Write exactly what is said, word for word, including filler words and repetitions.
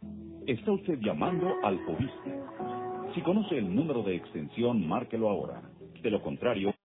Está usted llamando al obispo. Si conoce el número de extensión, márquelo ahora. De lo contrario,